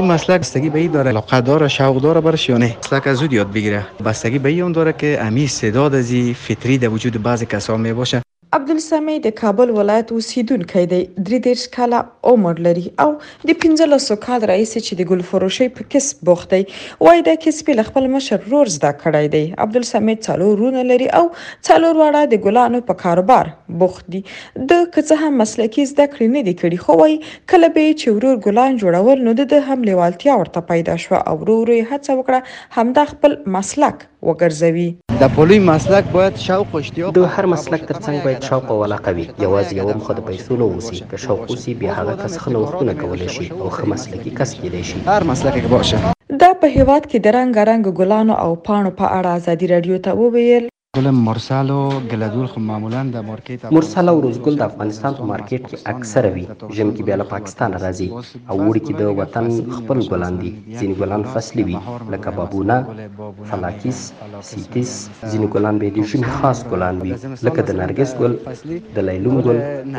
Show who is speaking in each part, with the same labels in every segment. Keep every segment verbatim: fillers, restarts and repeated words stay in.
Speaker 1: این مسلک بستگی به این داره علاقه داره، شوق داره برش یا نه. مسلک از زود یاد بگیره، بستگی به این داره که امی استعداد از فطری در وجود بعضی کسان می باشه.
Speaker 2: عبدالسمیع د کابل ولایت اوسیدونکی دی، درې دېرش کاله عمر لري او د پنځلسو کال راهیسې چې د ګل فروشۍ په کسب بوخت دی. وایي دا کسب یې له خپل مشر ورور زده کړی دی. عبدالسمیع څلور وروڼه لري او څلور واړه د ګلانو په کاروبار بوخت دي. د که څه هم مسلکي زده کړې نه دي کړي، خو وایي کله به یې چې ورور ګلان جوړول نو د هم لیوالتیا ورته پیدا شوه او ورو ورو یې هڅه وکړه همدا خپل مسلک وګرځوي.
Speaker 1: د پولي مسلک باید شوق او اشتیاق
Speaker 3: د هر مسلک ترڅنګ باید شوق او علاقه وي. یوازې یو مخه د پیسو نه اوسي. که شوق اوسي بیا هغه کس ښه نوښتونه کولی شي او ښه مسلکي کس کیدی شي.
Speaker 1: هر مسلک کې باشه.
Speaker 2: دا په هیواد کې د رنګارنګ ګلانو او پاڼو په اړه ازادي رادیو ته وویل.
Speaker 1: گل مرسل و گلدول خو معمولا د مارکیټ
Speaker 3: مرسل او روزګل د افغانستان په مارکیټ کې اکثره وي. ژمي کې بیا له پاکستان راځي او وړي کې د وطن خپل ګلان دي. ځینې ګلان فصلي وي لکه بابونه، فلاکیس، سیتیس. ځینې ګلان به د ژمي خاص ګلان وي لکه د نرګس ګل، د لیلون ګل،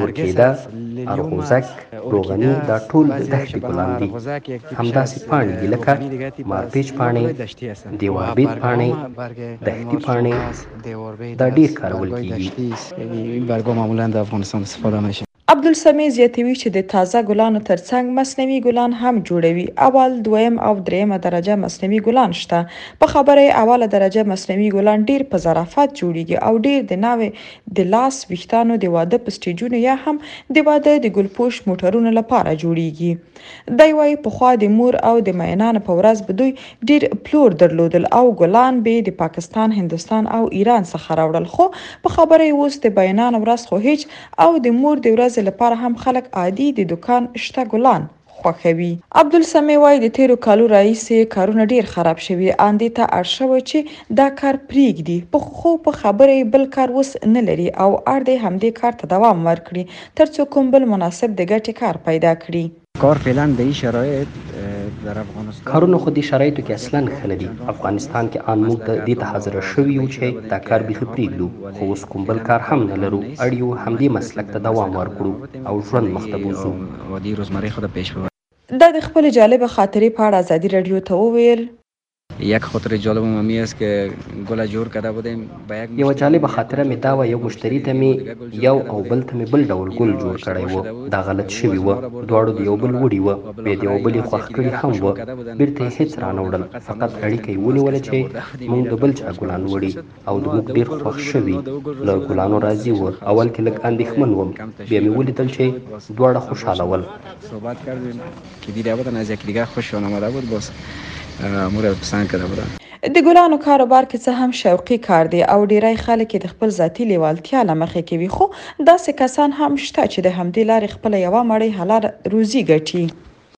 Speaker 3: ورکیده، ارغوزک، روغني. دا ټول د دښتې ګلان دي. همداسې پاڼې دي لکه مارپیچ پاڼې، دیواربید پاڼې، دښتي پاڼې. دا ډیر کارول کیږي.
Speaker 1: این برگا معمولا در افغانستان استفاده میشه.
Speaker 2: عبدالسمیع زیاتوي چې د تازه ګلانو ترڅنګ مصنوعي ګلان هم جوړوي. اول، دویم او دریمه درجه مصنوعي ګلان شته. په خبره اوله درجه مصنوعي ګلان ډیر په ظرافت جوړیږي او ډیر د ناوې د لاس ویښتانو د واده په سټیجونو یا هم د واده د ګلپوش موټرونو لپاره جوړیږي. دی وايي پخوا د مور او د مینانو په ورځ به دوی ډیر پلور درلودل او ګلان به د پاکستان، هندوستان او ایران څخه راوړل. خو په خبره اوس د مینانو ورځ خو هیڅ او د مور د ورځ لپاره هم خلک عادي د دکان شته ګلان خوښوي. عبدالسمیع وایي د تیرو کالو راهیسې کارونه ډیر خراب شوي. اندې ته اړ شوی چې دا کار پریږدي، خو په خبره بل کار اوس نه لري او اړ دی همدې کار ته دوام ورکړي ترڅو کوم بل مناسب د ګټې کار پیدا کړي.
Speaker 1: کار فعلا به این شرایط در افغانستان
Speaker 3: کارونه خو دې شرایطو کې اصلا ښه نه دي. افغانستان کې ان موږ د دې ته حاضر شوي یو چې دا کار بیخي پرېږدو، خو اوس کوم بل کار هم نه لرو. اړ یو همدې مسلک ته دوام ورکړو او ژوند مخ ته بوځو.
Speaker 1: عادي روزمره خود پیش ببریم.
Speaker 2: دا د خپل جالب خاطرې په اړه ازادي رادیو ته وویل.
Speaker 1: یک خاطره جالب ممی است که گل جور کرده بودیم با یک
Speaker 3: یو جالب خاطره می دا و یو مشتری ته می یو او بل ته می بل ډول ګل جوړ کړی و. دا غلط شوی و. دواړو د یو بل وړي و، به د یو بل خوښ کړي هم و. بیرته هیڅ را نه وړل، فقط اړیکه یې ونیوله چې موږ د بل چا ګلان وړي او د موږ ډیر خوښ شوي. له ګلانو راضي و. اول کې لږ اندېښمن وم، بیا مې ولیدل چې دواړه خوشحاله ول.
Speaker 1: صحبت کردیم که دیده بودن از یکی دیگر خوششان آمده بود، باز مورد پسند کرده بودن.
Speaker 2: د ګلانو کاروبار کې څه هم شوقي کار دی او ډیری خلک د خپل ذاتي لیوالتیا له مخې کوي، خو داسې کسان هم شته چې د همدې لارې خپله یوه مړۍ حلال روزي ګټي.